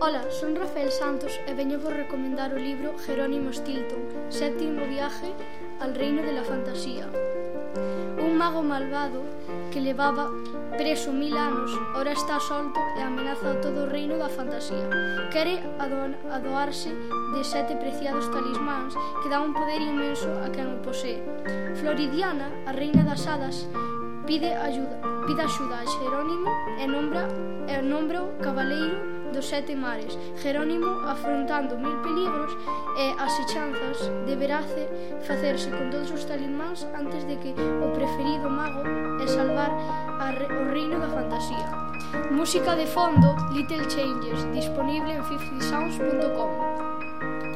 Ola, son Rafael Santos e veño vos recomendar o libro Jerónimo Stilton, Séptimo viaje al reino de la fantasía. Un mago malvado que levaba preso 1000 anos, ora está solto e amenaza a todo o reino da fantasía. Quere adoarse de 7 preciados talismáns que dan un poder inmenso a quen o posee. Floridiana, a reina das hadas, pide axuda a Jerónimo e nombra o cabaleiro dos 7 mares. Jerónimo, afrontando 1000 peligros e asechanzas, deberá facerse con todos os talismáns antes de que o preferido mago e salvar o reino da fantasía. Música de fondo, Little Changes, disponible en 50sounds.com.